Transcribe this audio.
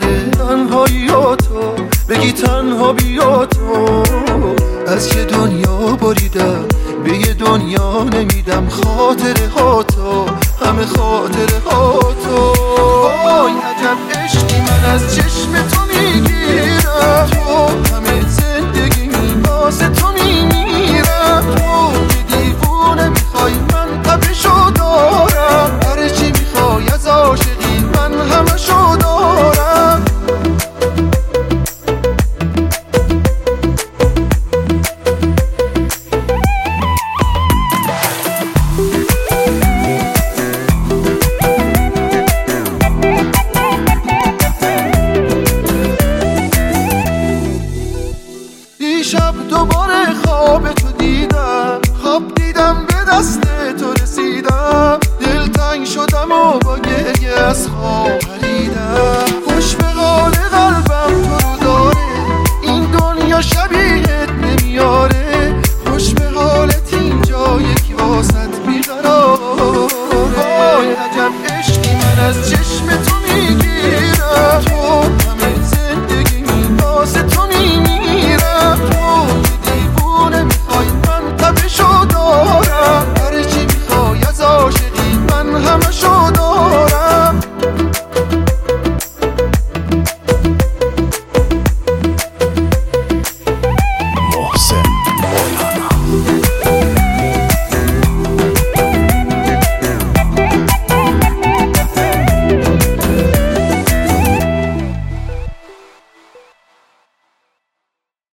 تنهاییاتو بگی تنها بیا تو. از یه دنیا بریدم به یه دنیا نمیدم خاطره هاتو، همه خاطره هاتو. وای عجب عشقی من از چشم